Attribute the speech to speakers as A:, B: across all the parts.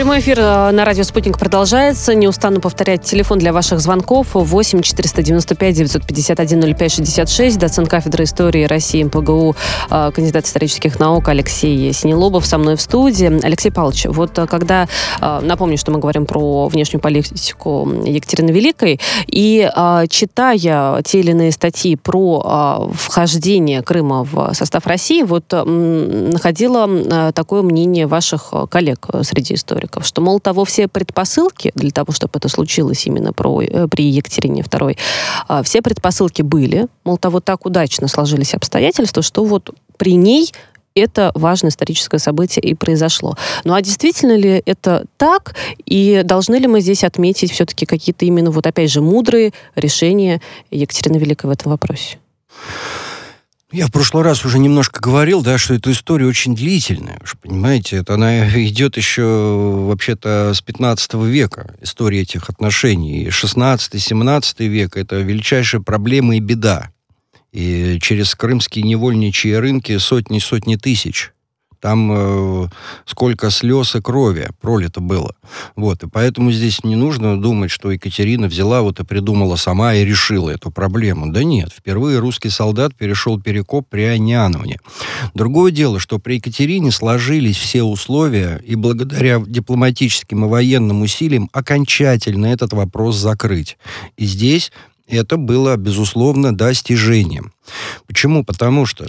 A: Прямой эфир на радио «Спутник» продолжается. Не устану повторять телефон для ваших звонков 8 495 951 05 66. Доцент кафедры истории России МПГУ, кандидат исторических наук Алексей Синелобов со мной в студии. Алексей Павлович, вот когда, напомню, что мы говорим про внешнюю политику Екатерины Великой, и читая те или иные статьи про вхождение Крыма в состав России, вот находила такое мнение ваших коллег среди историков, что, мол, того все предпосылки для того, чтобы это случилось именно при Екатерине II, все предпосылки были, мол, того так удачно сложились обстоятельства, что вот при ней это важное историческое событие и произошло. Ну а действительно ли это так? И должны ли мы здесь отметить все-таки какие-то именно, вот опять же, мудрые решения Екатерины Великой в этом вопросе?
B: Я в прошлый раз уже немножко говорил, да, что эта история очень длительная. Вы же понимаете, она идет еще вообще-то с 15 века, история этих отношений. 16-17 век – это величайшая проблема и беда. И через крымские невольничьи рынки сотни тысяч. Там сколько слез и крови пролито было. Вот. И поэтому здесь не нужно думать, что Екатерина взяла вот и придумала сама и решила эту проблему. Да нет. Впервые русский солдат перешел перекоп при Аниановне. Другое дело, что при Екатерине сложились все условия, и благодаря дипломатическим и военным усилиям окончательно этот вопрос закрыть. И здесь это было, безусловно, достижением. Почему? Потому что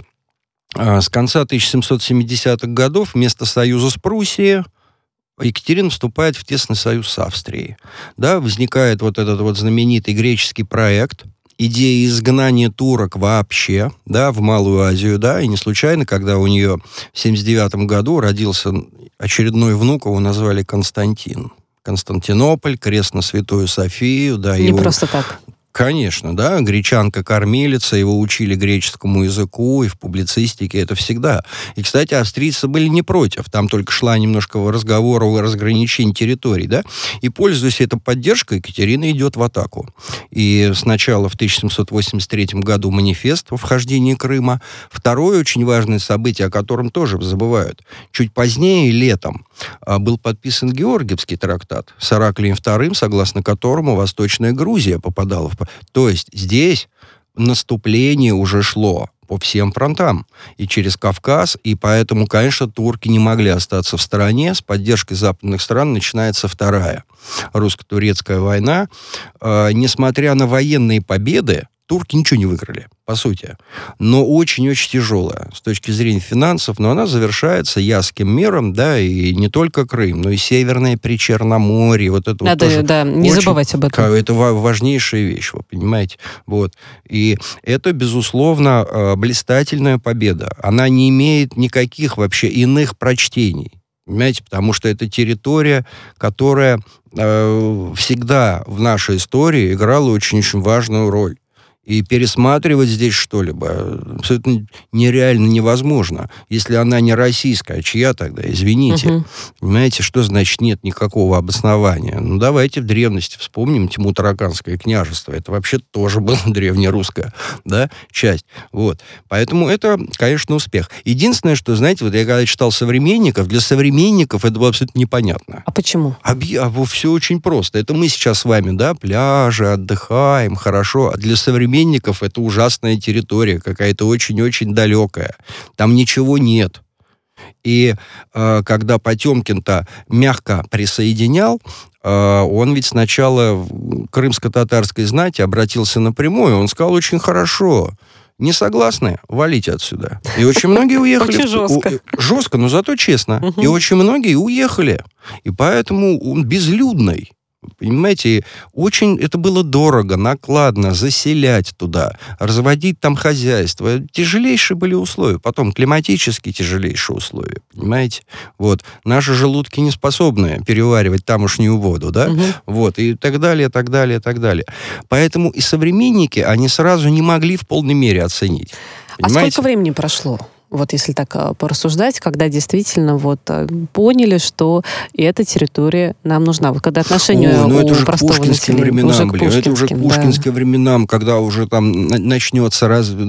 B: с конца 1770-х годов вместо союза с Пруссией Екатерина вступает в тесный союз с Австрией. Да, возникает вот этот вот знаменитый греческий проект, идея изгнания турок вообще, да, в Малую Азию, да, и не случайно, когда у нее в 79 году родился очередной внук, его назвали Константин. Константинополь, крест на Святую Софию, да.
A: Не просто так.
B: Конечно, да, гречанка-кормилица, его учили греческому языку, и в публицистике это всегда. И, кстати, австрийцы были не против, там только шла немножко разговора о разграничении территорий, да, и, пользуясь этой поддержкой, Екатерина идет в атаку. И сначала в 1783 году манифест о вхождении Крыма. Второе очень важное событие, о котором тоже забывают. Чуть позднее, летом, был подписан Георгиевский трактат с Ираклием II, согласно которому Восточная Грузия попадала в... То есть здесь наступление уже шло по всем фронтам. И через Кавказ, и поэтому, конечно, турки не могли остаться в стороне. С поддержкой западных стран начинается вторая русско-турецкая война. Несмотря на военные победы, турки ничего не выиграли, по сути. Но очень-очень тяжелая с точки зрения финансов, но она завершается Ясским миром, да, и не только Крым, но и Северное Причерноморье. Вот это
A: надо,
B: вот тоже
A: да, не забывать об этом.
B: Это важнейшая вещь, вы понимаете. Вот. И это, безусловно, блистательная победа. Она не имеет никаких вообще иных прочтений. Понимаете, потому что это территория, которая всегда в нашей истории играла очень-очень важную роль. И пересматривать здесь что-либо абсолютно нереально невозможно. Если она не российская, а чья тогда? Извините. Понимаете, что значит нет никакого обоснования? Ну, давайте в древности вспомним Тиму-Тараканское княжество. Это вообще тоже была древнерусская, да, часть. Вот. Поэтому это, конечно, успех. Единственное, что, знаете, вот я когда читал «Современников», для современников это было абсолютно непонятно.
A: А почему?
B: Все очень просто. Это мы сейчас с вами, да, пляжи, отдыхаем, хорошо. А для современников это ужасная территория, какая-то очень-очень далекая. Там ничего нет. И когда Потемкин-то мягко присоединял, он ведь сначала в крымско-татарской знати обратился напрямую. Он сказал очень хорошо. Не согласны? Валите отсюда. И очень многие уехали.
A: Очень жестко.
B: Жестко, но зато честно. И очень многие уехали. И поэтому он безлюдный. Понимаете, очень это было дорого, накладно заселять туда, разводить там хозяйство. Тяжелейшие были условия. Потом климатически тяжелейшие условия, понимаете? Вот. Наши желудки не способны переваривать тамошнюю воду, да? Вот. И так далее, так далее, так далее. Поэтому и современники, они сразу не могли в полной мере оценить.
A: Понимаете? А сколько времени прошло? Вот если так порассуждать, когда действительно поняли, что эта территория нам нужна. Вот когда отношения у простого населения...
B: Временам это уже к пушкинским временам, когда уже там начнется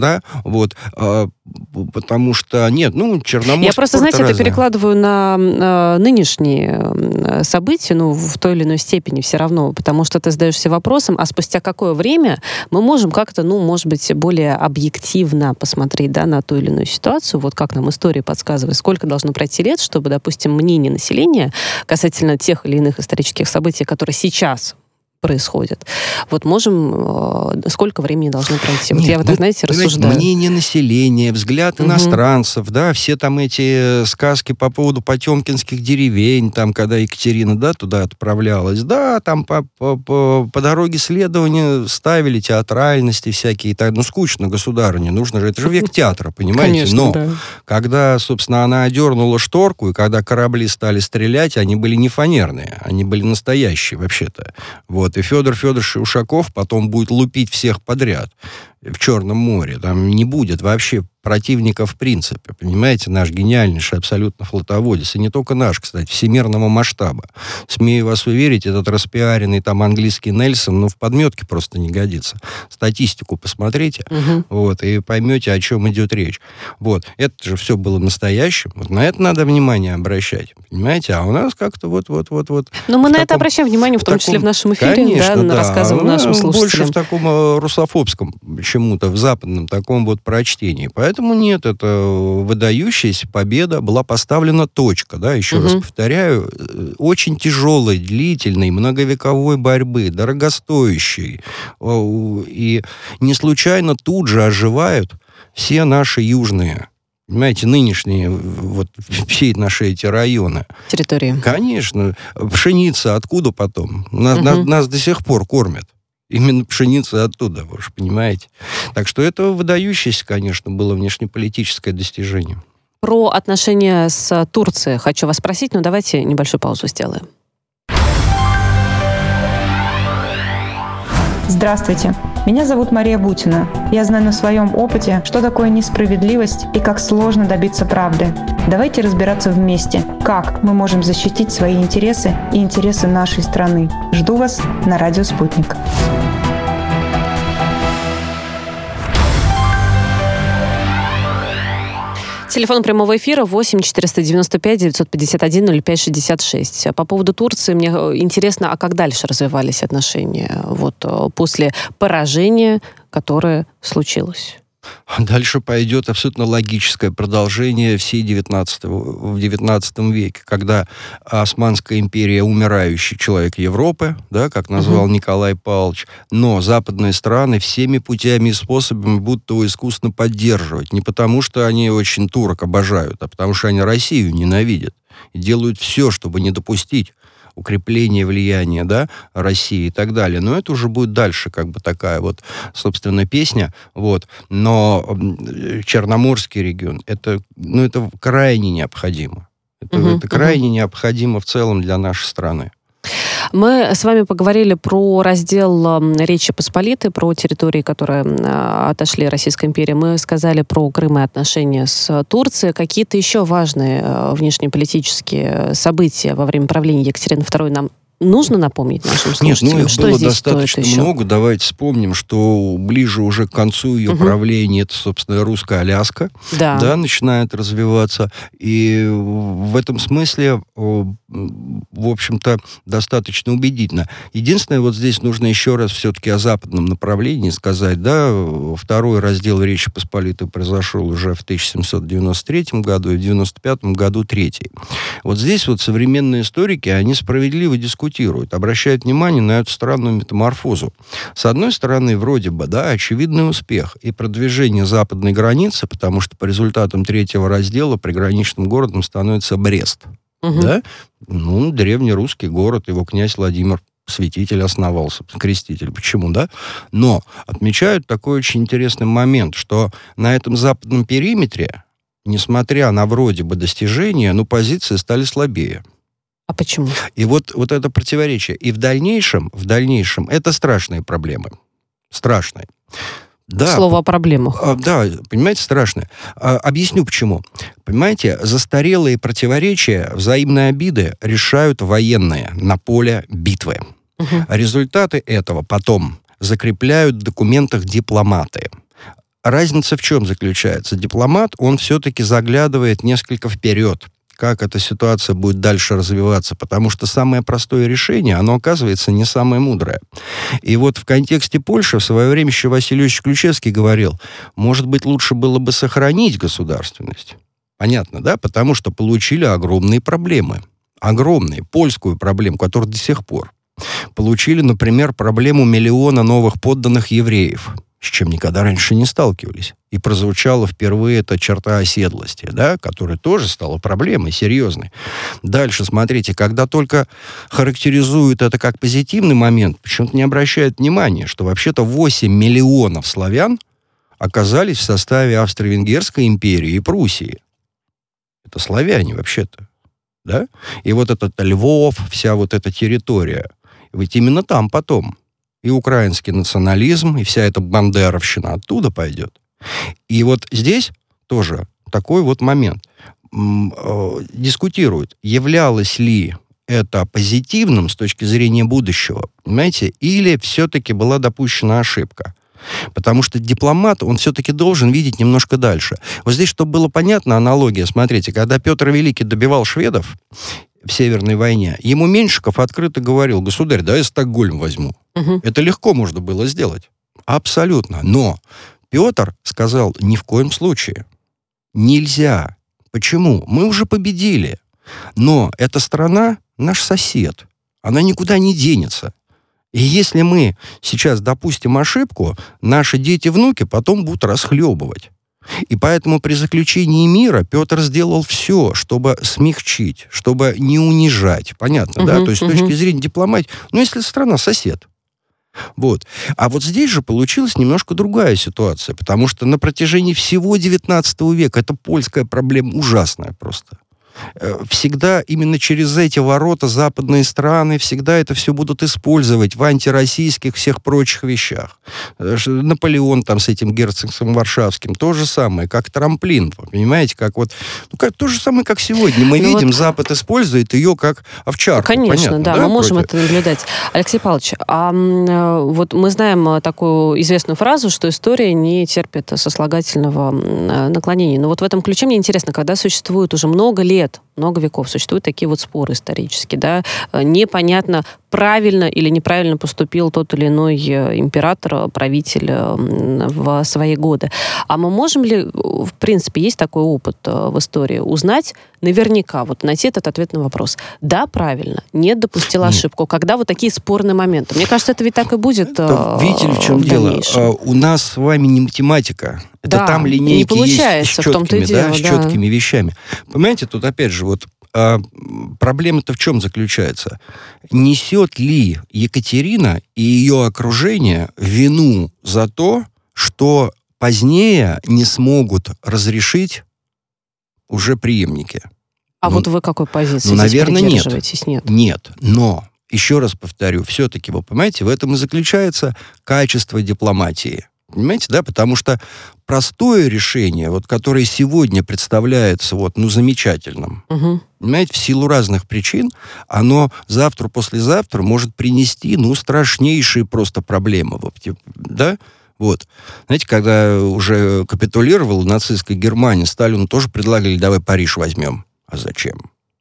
B: потому что Черноморск...
A: Я просто, это перекладываю на нынешние события, в той или иной степени все равно, потому что ты задаешься вопросом, а спустя какое время мы можем как-то, может быть, более объективно посмотреть, на ту или иную ситуацию, как нам история подсказывает, сколько должно пройти лет, чтобы, допустим, мнение населения касательно тех или иных исторических событий, которые сейчас происходит. Сколько времени должно пройти? Я рассуждаю.
B: Мнение населения, взгляд иностранцев, все там эти сказки по поводу потемкинских деревень, там, когда Екатерина, туда отправлялась, там по дороге следования ставили театральности всякие, скучно государыне, нужно же, это же век театра, понимаете?
A: Конечно,
B: но
A: да.
B: когда, собственно, она одернула шторку, и когда корабли стали стрелять, они были не фанерные, они были настоящие, вообще-то. И Федор Федорович Ушаков потом будет лупить всех подряд в Черном море. Там не будет вообще противника в принципе. Понимаете, наш гениальнейший абсолютно флотоводец. И не только наш, кстати, всемирного масштаба. Смею вас уверить, этот распиаренный там английский Нельсон, в подметке просто не годится. Статистику посмотрите, и поймете, о чем идет речь. Это же все было настоящим. На это надо внимание обращать. Понимаете? А у нас как-то
A: Но мы на это обращаем внимание, в том числе в нашем эфире,
B: конечно,
A: рассказываем нашим слушателям.
B: Больше в таком русофобском чему-то, в западном таком прочтении. Поэтому нет, это выдающаяся победа, была поставлена точка, еще раз повторяю, очень тяжелой, длительной, многовековой борьбы, дорогостоящей. И не случайно тут же оживают все наши южные, понимаете, нынешние, все наши эти районы.
A: Территории.
B: Конечно. Пшеница откуда потом? Нас до сих пор кормят. Именно пшеница оттуда, вы же понимаете. Так что это выдающееся, конечно, было внешнеполитическое достижение.
A: Про отношения с Турцией хочу вас спросить, но давайте небольшую паузу сделаем.
C: Здравствуйте, меня зовут Мария Бутина. Я знаю на своем опыте, что такое несправедливость и как сложно добиться правды. Давайте разбираться вместе, как мы можем защитить свои интересы и интересы нашей страны. Жду вас на радио «Спутник».
A: Телефон прямого эфира 8 495 951 05 66. По поводу Турции мне интересно, а как дальше развивались отношения после поражения, которое случилось?
B: Дальше пойдет абсолютно логическое продолжение в 19 веке, когда Османская империя — умирающий человек Европы, как назвал Николай Павлович, но западные страны всеми путями и способами будут его искусственно поддерживать. Не потому, что они очень турок обожают, а потому, что они Россию ненавидят и делают все, чтобы не допустить укрепление влияния, России и так далее. Но это уже будет дальше, такая собственно, песня. Но Черноморский регион, это крайне необходимо. Это крайне необходимо в целом для нашей страны.
A: Мы с вами поговорили про раздел Речи Посполитой, про территории, которые отошли Российской империи. Мы сказали про Крым и отношения с Турцией. Какие-то еще важные внешнеполитические события во время правления Екатерины II нам нужно напомнить нашим слушателям?
B: Нет, их
A: что
B: было
A: здесь
B: достаточно много. Давайте вспомним, что ближе уже к концу ее правления это, собственно, русская Аляска, начинает развиваться. И в этом смысле, в общем-то, достаточно убедительно. Единственное, здесь нужно еще раз все-таки о западном направлении сказать. Второй раздел Речи Посполитой произошел уже в 1793 году, и в 1995 году третий. Здесь современные историки, они справедливо дискутируют, обращают внимание на эту странную метаморфозу. С одной стороны, вроде бы, очевидный успех и продвижение западной границы, потому что по результатам третьего раздела приграничным городом становится Брест. Древнерусский город, его князь Владимир Святитель основался, креститель. Почему, Но отмечают такой очень интересный момент, что на этом западном периметре, несмотря на вроде бы достижения, позиции стали слабее.
A: А почему?
B: И это противоречие. И в дальнейшем это страшные проблемы. Страшные. Да,
A: Слово о проблемах.
B: Да, понимаете, страшно. Объясню почему. Понимаете, застарелые противоречия, взаимные обиды решают военные на поле битвы. Результаты этого потом закрепляют в документах дипломаты. Разница в чем заключается? Дипломат, он все-таки заглядывает несколько вперед, как эта ситуация будет дальше развиваться, потому что самое простое решение, оно оказывается не самое мудрое. И вот в контексте Польши в свое время еще Василий Иосифович Ключевский говорил, может быть, лучше было бы сохранить государственность. Понятно, да? Потому что получили огромные проблемы. Огромные. Польскую проблему, которая до сих пор. Получили, например, проблему миллиона новых подданных евреев, с чем никогда раньше не сталкивались. И прозвучала впервые эта черта оседлости, да, которая тоже стала проблемой серьезной. Дальше, смотрите, когда только характеризуют это как позитивный момент, почему-то не обращают внимания, что вообще-то 8 миллионов славян оказались в составе Австро-Венгерской империи и Пруссии. Это славяне вообще-то, да? И вот этот Львов, вся вот эта территория, ведь именно там потом и украинский национализм, и вся эта бандеровщина оттуда пойдет. И вот здесь тоже такой вот момент. Дискутируют, являлось ли это позитивным с точки зрения будущего, понимаете, или все-таки была допущена ошибка. Потому что дипломат, он все-таки должен видеть немножко дальше. Вот здесь, чтобы было понятно, аналогия, смотрите, когда Петр Великий добивал шведов в Северной войне, ему Меньшиков открыто говорил, государь, да я Стокгольм возьму. Это легко можно было сделать. Абсолютно. Но Петр сказал, ни в коем случае. Нельзя. Почему? Мы уже победили. Но эта страна наш сосед. Она никуда не денется. И если мы сейчас допустим ошибку, наши дети и внуки потом будут расхлебывать. И поэтому при заключении мира Петр сделал все, чтобы смягчить, чтобы не унижать. Понятно, да? То есть с точки зрения дипломатии, если страна сосед. Вот. А вот здесь же получилась немножко другая ситуация, потому что на протяжении всего XIX века это польская проблема ужасная просто. Всегда именно через эти ворота западные страны всегда это все будут использовать в антироссийских всех прочих вещах. Наполеон там с этим герцогом Варшавским, то же самое, как трамплин, понимаете, как вот, то же самое, как сегодня. Мы видим, Запад использует ее как овчарку.
A: Конечно,
B: понятно,
A: да, мы можем это наблюдать. Алексей Павлович, вот мы знаем такую известную фразу, что история не терпит сослагательного наклонения. Но вот в этом ключе мне интересно, когда существует уже много лет, много веков существуют такие вот споры исторические, да, непонятно, правильно или неправильно поступил тот или иной император, правитель в свои годы. А мы можем ли, в принципе, есть такой опыт в истории, узнать наверняка, вот найти этот ответ на вопрос, да, правильно, нет, допустил ошибку, когда вот такие спорные моменты. Мне кажется, это ведь так и будет
B: видите ли, в чем дело? У нас с вами не математика. Это там линейки есть с четкими вещами. Понимаете, тут опять же, вот проблема-то в чем заключается? Несет ли Екатерина и ее окружение вину за то, что позднее не смогут разрешить уже преемники?
A: Вот вы какой позиции
B: наверное,
A: придерживаетесь? Нет.
B: Нет, но, еще раз повторю, все-таки, вы понимаете, в этом и заключается качество дипломатии. Понимаете, да? Потому что простое решение, вот, которое сегодня представляется замечательным, понимаете, в силу разных причин, оно завтра-послезавтра может принести, страшнейшие просто проблемы. Да? Вот. Знаете, когда уже капитулировала нацистская Германия, Сталину тоже предлагали, давай Париж возьмем. А зачем?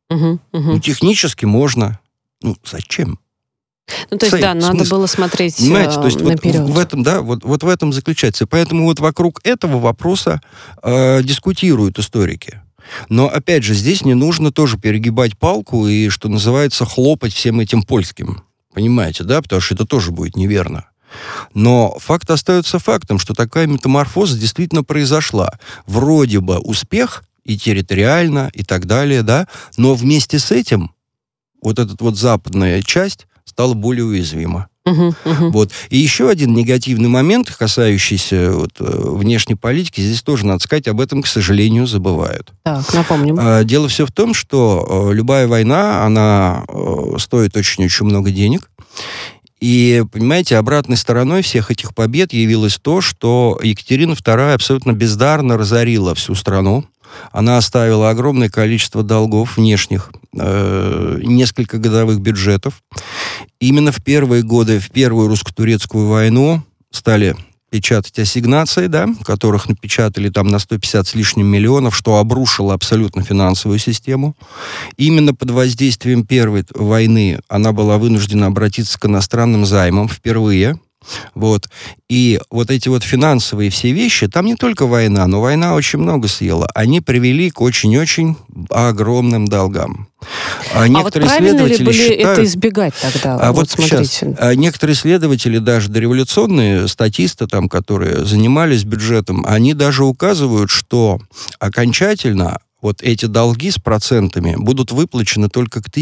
B: Технически можно. Зачем?
A: То есть, надо было смотреть наперед.
B: Вот в этом заключается. Поэтому вот вокруг этого вопроса дискутируют историки. Но, опять же, здесь не нужно тоже перегибать палку и, что называется, хлопать всем этим польским. Понимаете, да? Потому что это тоже будет неверно. Но факт остается фактом, что такая метаморфоза действительно произошла. Вроде бы успех и территориально, и так далее, да? Но вместе с этим вот эта вот западная часть стала более уязвима. Вот. И еще один негативный момент, касающийся внешней политики, здесь тоже, надо сказать, об этом, к сожалению, забывают.
A: Так, напомним.
B: Дело все в том, что любая война, она стоит очень-очень много денег. И, понимаете, обратной стороной всех этих побед явилось то, что Екатерина II абсолютно бездарно разорила всю страну. Она оставила огромное количество долгов внешних, несколько годовых бюджетов. Именно в первые годы, в Первую русско-турецкую войну стали печатать ассигнации, да, которых напечатали там на 150 с лишним миллионов, что обрушило абсолютно финансовую систему. Именно под воздействием Первой войны она была вынуждена обратиться к иностранным займам впервые. Вот. И вот эти вот финансовые все вещи, там не только война, но война очень много съела, они привели к очень-очень огромным долгам.
A: Вот правильно ли были считают, это избегать тогда?
B: Вот сейчас некоторые исследователи, даже дореволюционные статисты, там, которые занимались бюджетом, они даже указывают, что окончательно вот эти долги с процентами будут выплачены только к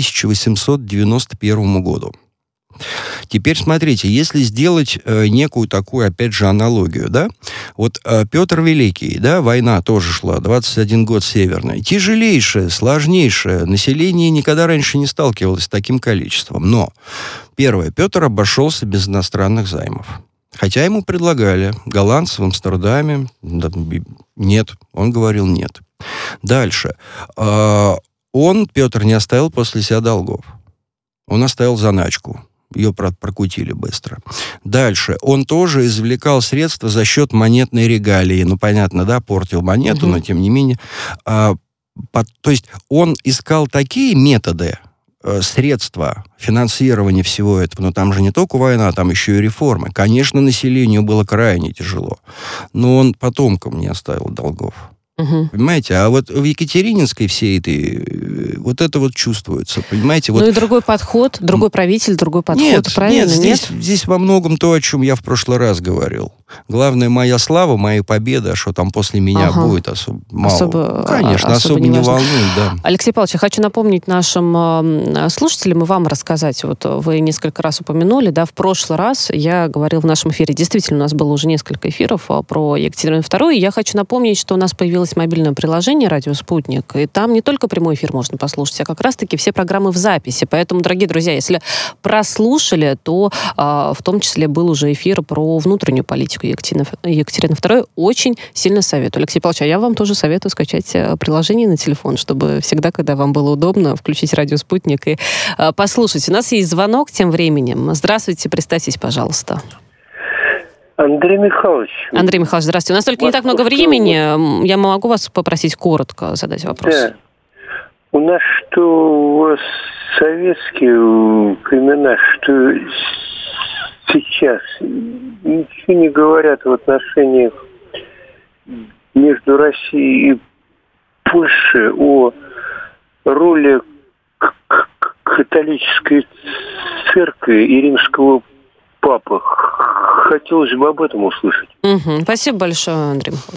B: 1891 году. Теперь смотрите, если сделать некую такую, опять же, аналогию, да, вот Петр Великий, да, война тоже шла, 21 год северная, тяжелейшая, сложнейшая, население никогда раньше не сталкивалось с таким количеством, но, первое, Петр обошелся без иностранных займов. Хотя ему предлагали, голландцы в Амстердаме, нет, он говорил нет. Дальше, Петр, не оставил после себя долгов, он оставил заначку. Ее прокутили быстро. Дальше. Он тоже извлекал средства за счет монетной регалии. Ну, понятно, да, портил монету, но тем не менее. То есть он искал такие методы, средства финансирования всего этого. Но там же не только война, там еще и реформы. Конечно, населению было крайне тяжело. Но он потомкам не оставил долгов. Понимаете? А вот в Екатерининской всей этой вот это вот чувствуется, понимаете? Вот...
A: Ну и другой подход, другой правитель, другой подход, правильно?
B: Здесь во многом то, о чем я в прошлый раз говорил. Главное, моя слава, моя победа, что там после меня будет особо мало. Конечно, особо не волнует, да.
A: Алексей Павлович, я хочу напомнить нашим слушателям и вам рассказать. Вот вы несколько раз упомянули, да, в прошлый раз я говорил в нашем эфире, действительно, у нас было уже несколько эфиров про Екатерину II, и я хочу напомнить, что у нас появилось мобильное приложение «Радио Спутник», и там не только прямой эфир можно послушать, а как раз-таки все программы в записи. Поэтому, дорогие друзья, если прослушали, то в том числе был уже эфир про внутреннюю политику Екатерины II. Очень сильно советую. Алексей Павлович, а я вам тоже советую скачать приложение на телефон, чтобы всегда, когда вам было удобно, включить «Радио Спутник» и послушать. У нас есть звонок тем временем. Здравствуйте, представьтесь, пожалуйста.
D: Андрей Михайлович.
A: Андрей Михайлович, здравствуйте. У нас только не так много времени. Я могу вас попросить коротко задать вопрос?
D: Да. У нас что у вас советские времена, что сейчас ничего не говорят в отношениях между Россией и Польшей о роли католической церкви и римского папы. Хотелось бы об этом услышать.
A: Спасибо большое, Андрей Михайлович.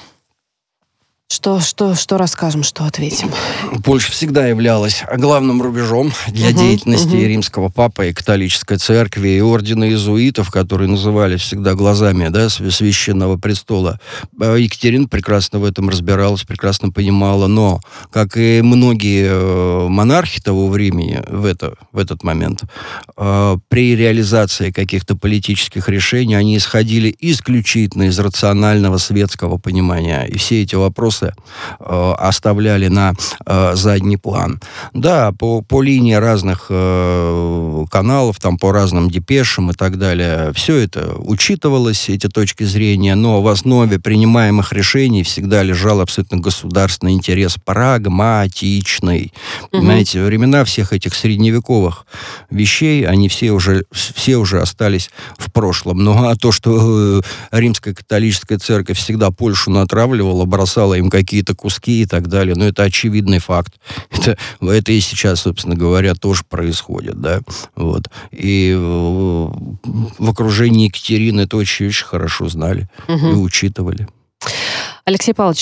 A: Что расскажем, что ответим?
B: Польша всегда являлась главным рубежом для деятельности римского папы и католической церкви, и ордена иезуитов, которые назывались всегда глазами, да, священного престола. Екатерина прекрасно в этом разбиралась, прекрасно понимала, но, как и многие монархи того времени в этот момент, при реализации каких-то политических решений они исходили исключительно из рационального светского понимания, и все эти вопросы оставляли на задний план. Да, по линии разных каналов, там по разным депешам и так далее, все это учитывалось, эти точки зрения, но в основе принимаемых решений всегда лежал абсолютно государственный интерес, прагматичный. Понимаете, времена всех этих средневековых вещей, они все уже остались в прошлом. Ну, а то, что римская католическая церковь всегда Польшу натравливала, бросала им какие-то куски и так далее. Но это очевидный факт. Это и сейчас, собственно говоря, тоже происходит, да. Вот. И в окружении Екатерины это очень-очень хорошо знали и учитывали.
A: Алексей Павлович,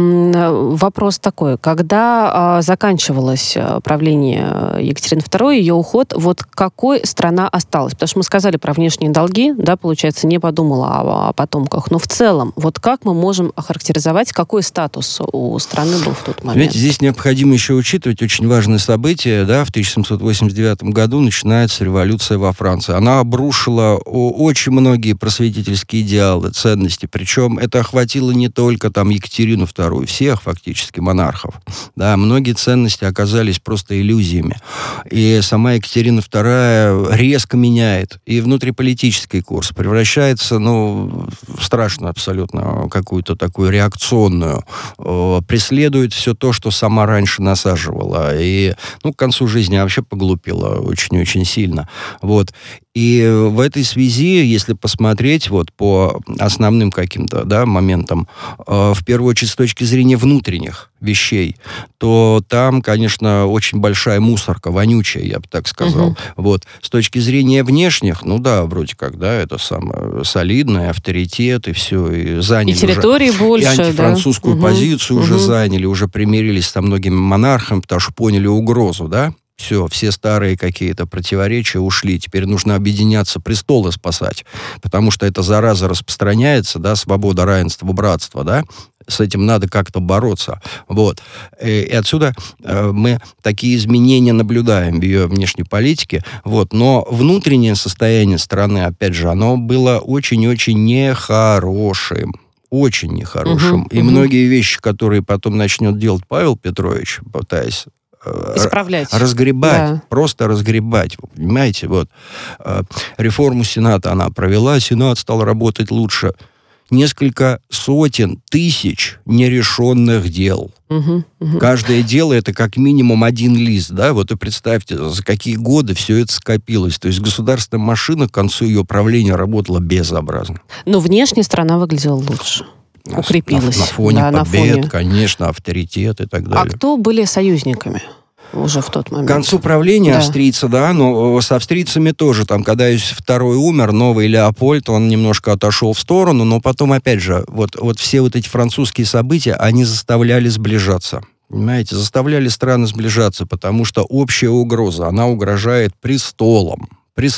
A: вопрос такой. Когда заканчивалось правление Екатерины II, ее уход, вот какой страна осталась? Потому что мы сказали про внешние долги, да, получается, не подумала о потомках. Но в целом, вот как мы можем охарактеризовать, какой статус у страны был в тот момент?
B: Знаете, здесь необходимо еще учитывать очень важное событие. Да, в 1789 году начинается революция во Франции. Она обрушила очень многие просветительские идеалы, ценности. Причем это охватило не только там Екатерину II, всех фактически монархов. Да, многие ценности оказались просто иллюзиями. И сама Екатерина II резко меняет и внутриполитический курс, превращается, в страшную абсолютно какую-то такую реакционную, преследует все то, что сама раньше насаживала. И, к концу жизни вообще поглупила очень-очень сильно. Вот. И в этой связи, если посмотреть по основным каким-то моментам, в первую очередь с точки зрения внутренних вещей, то там, конечно, очень большая мусорка, вонючая, я бы так сказал. Вот. С точки зрения внешних, вроде как, это самое солидное, авторитет, и все, и заняли
A: и территории
B: уже,
A: больше,
B: и антифранцузскую позицию уже заняли, уже примирились со многими монархами, потому что поняли угрозу, да? Все старые какие-то противоречия ушли. Теперь нужно объединяться, престолы спасать. Потому что эта зараза распространяется, да, свобода, равенство, братство, да. С этим надо как-то бороться. Вот. И отсюда мы такие изменения наблюдаем в ее внешней политике. Вот. Но внутреннее состояние страны, опять же, оно было очень-очень нехорошим. Очень нехорошим. И многие вещи, которые потом начнет делать Павел Петрович, пытаясь
A: исправлять.
B: Разгребать, просто разгребать. Вы понимаете, реформу Сената она провела, Сенат стал работать лучше. Несколько сотен тысяч нерешенных дел. Каждое дело это как минимум один лист, да, и представьте, за какие годы все это скопилось. То есть государственная машина к концу ее правления работала безобразно.
A: Но внешне страна выглядела лучше. Укрепилась.
B: На фоне побед, конечно, авторитет и так далее.
A: А кто были союзниками уже в тот момент?
B: К концу правления австрийца, но с австрийцами тоже, когда Иосиф II умер, новый Леопольд, он немножко отошел в сторону, но потом, опять же, все эти французские события, они заставляли сближаться. Понимаете, заставляли страны сближаться, потому что общая угроза, она угрожает престолам.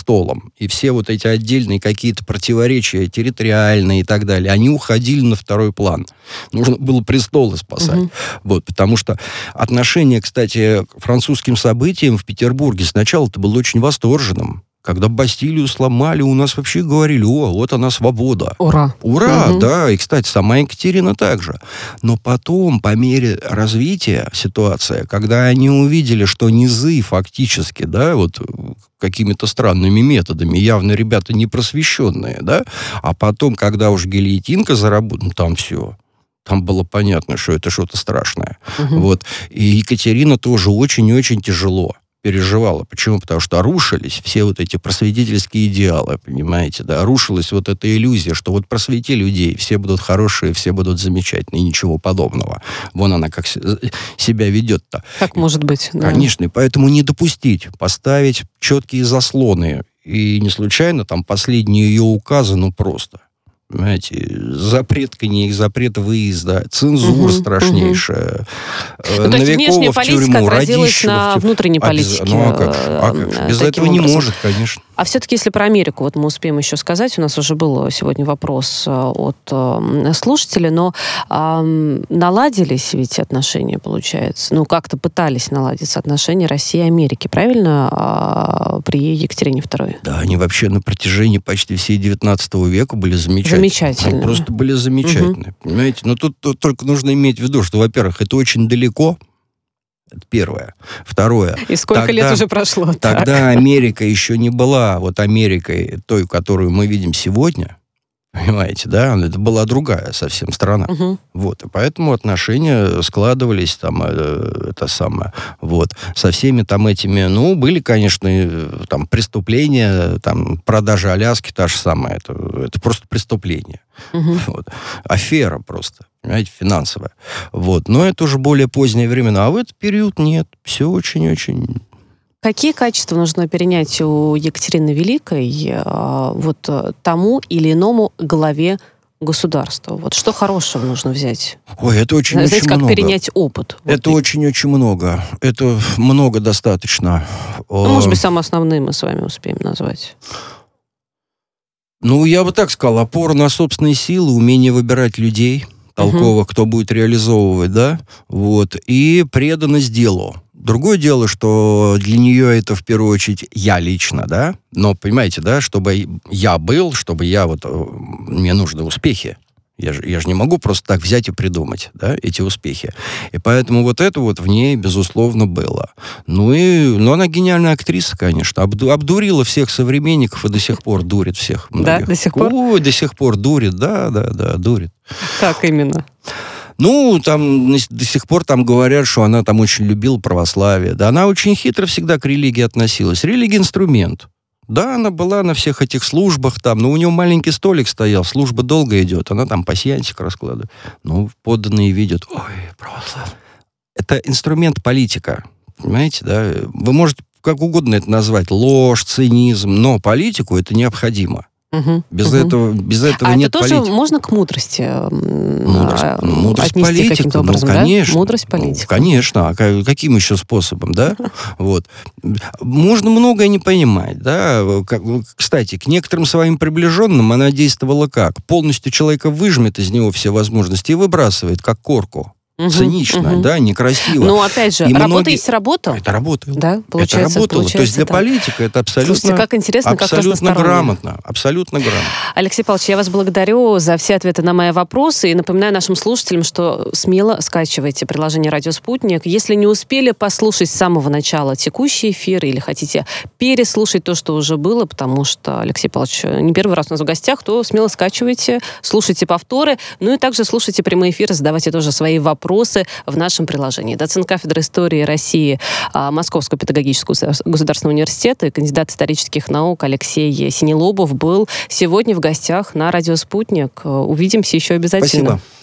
B: И все эти отдельные какие-то противоречия, территориальные и так далее, они уходили на второй план. Нужно было престолы спасать. Потому что отношение, кстати, к французским событиям в Петербурге сначала-то было очень восторженным. Когда Бастилию сломали, у нас вообще говорили: вот она свобода.
A: Ура!
B: Ура, да. И, кстати, сама Екатерина также. Но потом, по мере развития ситуации, когда они увидели, что низы фактически, какими-то странными методами, явно ребята непросвещенные, а потом, когда уж гильотинка заработала, там все. Там было понятно, что это что-то страшное. И Екатерина тоже очень-очень тяжело переживала. Почему? Потому что рушились все эти просветительские идеалы, понимаете, да, рушилась эта иллюзия, что просвети людей, все будут хорошие, все будут замечательные, ничего подобного. Вон она как себя ведет-то.
A: Как может быть, да.
B: Конечно, и поэтому не допустить, поставить четкие заслоны. И не случайно там последние ее указы, просто. Понимаете, запрет книг, запрет выезда, цензура страшнейшая.
A: То есть внешняя политика отразилась на внутренней политике.
B: Без этого не может, конечно.
A: А все-таки, если про Америку, мы успеем еще сказать, у нас уже был сегодня вопрос от слушателя, но наладились ведь отношения, получается? Как-то пытались наладиться отношения России и Америки, правильно, при Екатерине II?
B: Да, они вообще на протяжении почти всей 19 века были замечательны. Просто были замечательны, понимаете? Но тут только нужно иметь в виду, что, во-первых, это очень далеко. Это первое. Второе.
A: И сколько лет уже прошло?
B: Тогда Америка еще не была Америкой той, которую мы видим сегодня. Понимаете, да? Это была другая совсем страна. И поэтому отношения складывались со всеми этими, были, конечно, преступления, продажа Аляски, та же самая, это просто преступление. Афера просто, понимаете, финансовая. Но это уже более поздние времена. А в этот период нет. Все очень-очень...
A: Какие качества нужно перенять у Екатерины Великой тому или иному главе государства? Вот что хорошего нужно взять?
B: Ой, это очень
A: Знаете,
B: очень
A: как
B: много.
A: перенять опыт?
B: Это очень-очень много. Это много достаточно.
A: Ну, может быть, самые основные мы с вами успеем назвать.
B: Ну, я бы так сказал, опора на собственные силы, умение выбирать людей толковых, кто будет реализовывать, да, вот, и преданность делу. Другое дело, что для нее это в первую очередь я лично, да, но, понимаете, да, чтобы я был, чтобы я вот, мне нужны успехи. Я же не могу просто так взять и придумать, да, эти успехи. И поэтому вот это вот в ней, безусловно, было. Ну, она гениальная актриса, конечно. Обдурила всех современников и до сих пор дурит всех многих.
A: Да, до сих пор?
B: Ой, до сих пор дурит, да, дурит.
A: Как именно?
B: Ну, там до сих пор там говорят, что она там очень любила православие. Да, она очень хитро всегда к религии относилась. Религия — инструмент. Да, она была на всех этих службах там, но у нее маленький столик стоял, служба долго идет, она там пасьянсик раскладывает. Ну, подданные видят, ой, православие. Это инструмент политика, понимаете, да? Вы можете как угодно это назвать, ложь, цинизм, но политику это необходимо. Без этого нет
A: это тоже
B: политики.
A: можно к мудрости
B: Мудрость
A: отнести
B: политика,
A: каким-то образом,
B: конечно.
A: Да? Мудрость политика.
B: Ну, конечно. А каким еще способом, да? Вот. Можно многое не понимать, да? Кстати, к некоторым своим приближенным она действовала как? Полностью человека выжмет из него все возможности и выбрасывает, как корку. Цинично, да, некрасиво.
A: Но, опять же, работа есть работа.
B: Это работало.
A: Да, получается,
B: это работало. То есть для политика это абсолютно,
A: слушайте, как интересно,
B: абсолютно грамотно. Абсолютно грамотно.
A: Алексей Павлович, я вас благодарю за все ответы на мои вопросы. И напоминаю нашим слушателям, что смело скачивайте приложение «Радио Спутник». Если не успели послушать с самого начала текущий эфир или хотите переслушать то, что уже было, потому что Алексей Павлович не первый раз у нас в гостях, то смело скачивайте, слушайте повторы. Ну и также слушайте прямые эфиры, задавайте тоже свои вопросы в нашем приложении. Доцент кафедры истории России Московского педагогического государственного университета и кандидат исторических наук Алексей Синелобов был сегодня в гостях на «Радио Спутник». Увидимся еще обязательно.
B: Спасибо.